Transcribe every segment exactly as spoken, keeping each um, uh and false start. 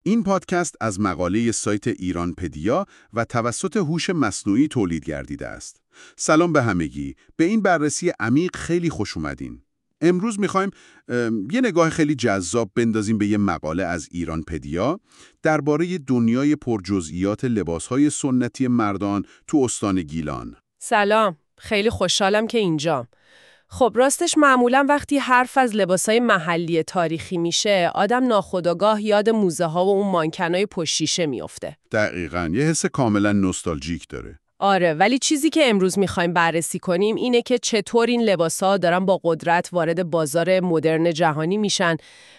این پادکست از مقاله سایت ایران پدیا و توسط هوش مصنوعی تولید گردیده است. سلام به همگی. به این بررسی عمیق خیلی خوش اومدین. امروز میخوایم یه نگاه خیلی جذاب بندازیم به یه مقاله از ایران پدیا درباره دنیای پرجزئیات لباسهای سنتی مردان تو استان گیلان. سلام، خیلی خوشحالم که اینجام. خب راستش معمولا وقتی حرف از لباسای محلی تاریخی میشه، آدم ناخودآگاه یاد موزه ها و اون مانکنای پشت شیشه میفته. دقیقاً، یه حس کاملا نوستالژیک داره. آره، ولی چیزی که امروز میخوایم بررسی کنیم اینه که چطور این لباسا دارن با قدرت وارد بازار مدرن جهانی میشن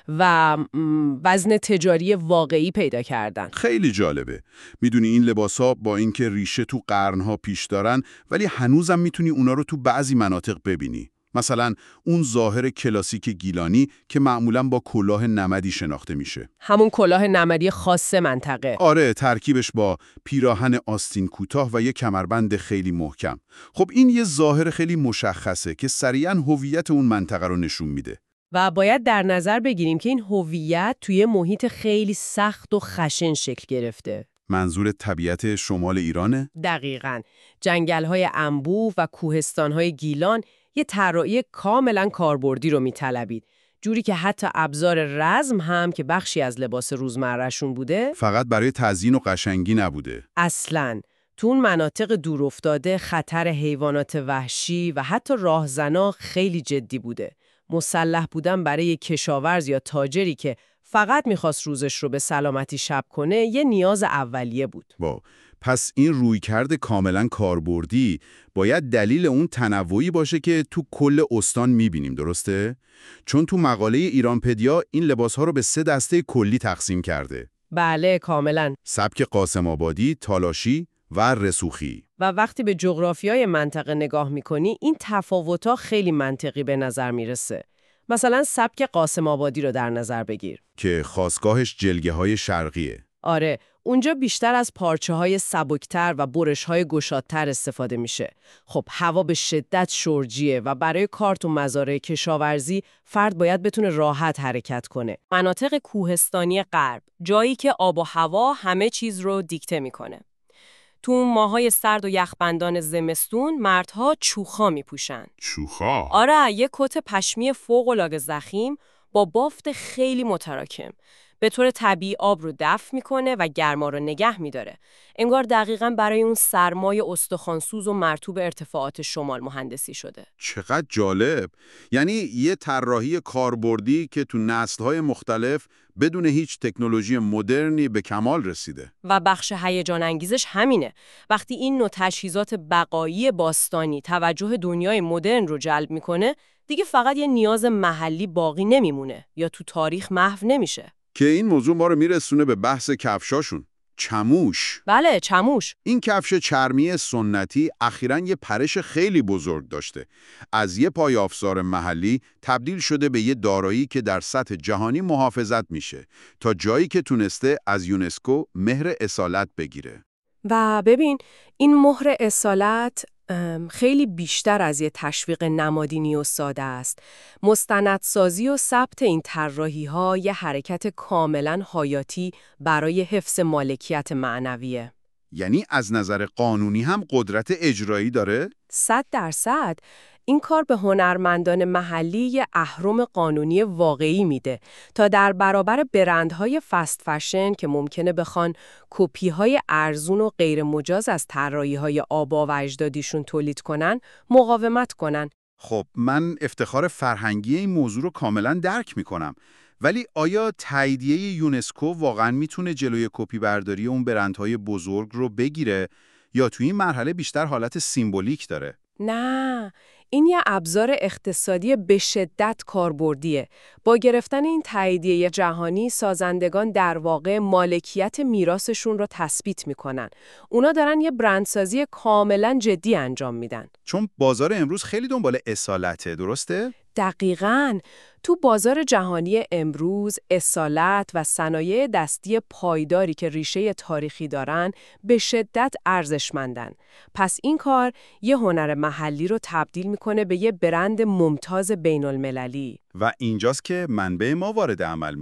و وزن تجاری واقعی پیدا کردن. خیلی جالبه. میدونی این لباسا با اینکه ریشه تو قرنها پیش دارن، ولی هنوزم میتونی اونا رو تو بعضی مناطق ببینی. مثلا اون ظاهر کلاسیک گیلانی که معمولاً با کلاه نمدی شناخته میشه. همون کلاه نمدی خاص منطقه. آره، ترکیبش با پیراهن آستین کوتاه و یه کمربند خیلی محکم. خب این یه ظاهر خیلی مشخصه که صریحاً هویت اون منطقه رو نشون میده. و باید در نظر بگیریم که این هویت توی محیط خیلی سخت و خشن شکل گرفته. منظور طبیعت شمال ایرانه؟ دقیقاً. جنگل‌های انبوه و کوهستان‌های گیلان یه طراحی کاملا کاربردی رو میطلبید، جوری که حتی ابزار رزم هم که بخشی از لباس روزمرهشون بوده فقط برای تزیین و قشنگی نبوده. اصلاً تو اون مناطق دورافتاده خطر حیوانات وحشی و حتی راهزنا خیلی جدی بوده. مسلح بودن برای کشاورز یا تاجری که فقط میخواست روزش رو به سلامتی شب کنه یه نیاز اولیه بود. با پس این رویکرد کاملا کاربردی باید دلیل اون تنوعی باشه که تو کل استان میبینیم، درسته؟ چون تو مقاله ایران پدیا این لباسها رو به سه دسته کلی تقسیم کرده. بله، کاملا. سبک قاسم آبادی، تالاشی و رسوخی. و وقتی به جغرافیای منطقه نگاه میکنی این تفاوت‌ها خیلی منطقی به نظر میرسه. مثلا سبک قاسم آبادی رو در نظر بگیر که خاصگاهش جلگه‌های شرقیه. آره، اونجا بیشتر از پارچه‌های سبکتر و برش‌های گشادتر استفاده میشه. خب هوا به شدت شرجیه و برای کار تو مزارع کشاورزی فرد باید بتونه راحت حرکت کنه. مناطق کوهستانی غرب، جایی که آب و هوا همه چیز رو دیکته میکنه. تو اون ماهای سرد و یخبندان زمستون مردها چوخا میپوشن. چوخا؟ آره، یه کت پشمی فوق‌العاده ضخیم با بافت خیلی متراکم. به طور طبیعی آب رو دفع میکنه و گرما رو نگه میداره. انگار دقیقاً برای اون سرمای استخوانسوز و مرطوب ارتفاعات شمال مهندسی شده. چقدر جالب! یعنی یه طراحی کاربردی که تو نسل‌های مختلف بدون هیچ تکنولوژی مدرنی به کمال رسیده. و بخش هیجان انگیزش همینه. وقتی این نوع تجهیزات بقایی باستانی توجه دنیای مدرن رو جلب میکنه، دیگه فقط یه نیاز محلی باقی نمیمونه یا تو تاریخ محو نمیشه. که این موضوع ما رو میرسونه به بحث کفشاشون. چموش. بله، چموش. این کفش چرمی سنتی اخیراً یه پرش خیلی بزرگ داشته. از یه پای آفسار محلی تبدیل شده به یه دارایی که در سطح جهانی محافظت میشه تا جایی که تونسته از یونسکو مهر اصالت بگیره. و ببین، این مهر اصالت خیلی بیشتر از یه تشویق نمادینی و ساده است. مستندسازی و ثبت این طراحی‌ها یه حرکت کاملاً حیاتی برای حفظ مالکیت معنویه. یعنی از نظر قانونی هم قدرت اجرایی داره؟ صد درصد. این کار به هنرمندان محلی یه اهرم قانونی واقعی میده تا در برابر برندهای فست فشن که ممکنه بخوان کپی‌های ارزون و غیر مجاز از طراحی‌های آبا و اجدادیشون تولید کنن، مقاومت کنن. خب من افتخار فرهنگی این موضوع رو کاملا درک میکنم. ولی آیا تاییدیه یونسکو واقعا میتونه جلوی کپی برداری اون برندهای بزرگ رو بگیره یا توی این مرحله بیشتر حالت سیمبولیک داره؟ نه، این یه ابزار اقتصادی به شدت کاربردیه. با گرفتن این تاییدیه جهانی، سازندگان در واقع مالکیت میراثشون رو تثبیت میکنن. اونا دارن یه برندسازی کاملا جدی انجام میدن. چون بازار امروز خیلی دنبال اصالته، درسته؟ دقیقاً. تو بازار جهانی امروز اصالت و صنایع دستی پایداری که ریشه تاریخی دارن به شدت ارزشمندن. پس این کار یه هنر محلی رو تبدیل میکنه به یه برند ممتاز بین المللی. و اینجاست که منبع ما وارد عمل میشه.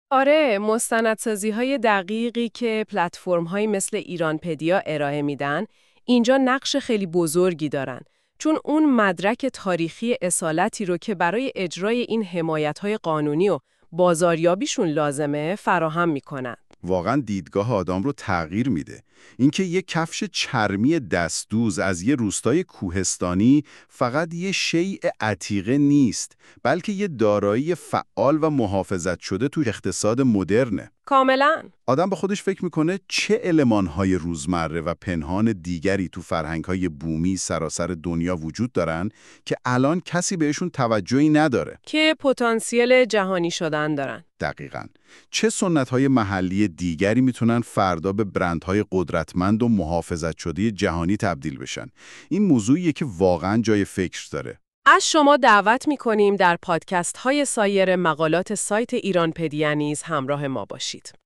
آره، مستندسازی‌های دقیقی که پلتفرم‌هایی مثل ایرانپدیا ارائه میدن، اینجا نقش خیلی بزرگی دارن. چون اون مدرک تاریخی اصالتی رو که برای اجرای این حمایت‌های قانونی و بازاریابیشون لازمه فراهم میکنن. واقعا دیدگاه آدم رو تغییر میده. اینکه یه کفش چرمی دستدوز از یه روستای کوهستانی فقط یه شیء عتیقه نیست، بلکه یه دارایی فعال و محافظت شده تو اقتصاد مدرنه. کاملاً. آدم به خودش فکر میکنه چه المانهای روزمره و پنهان دیگری تو فرهنگهای بومی سراسر دنیا وجود دارن که الان کسی بهشون توجهی نداره. که پتانسیل جهانی شدن دارن. دقیقاً. چه سنت‌های محلی دیگری میتونن فردا به برندهای قدرتمند و محافظت شده جهانی تبدیل بشن؟ این موضوعیه که واقعاً جای فکر داره. از شما دعوت می‌کنیم در پادکست های سایر مقالات سایت ایرانپدیا نیز همراه ما باشید.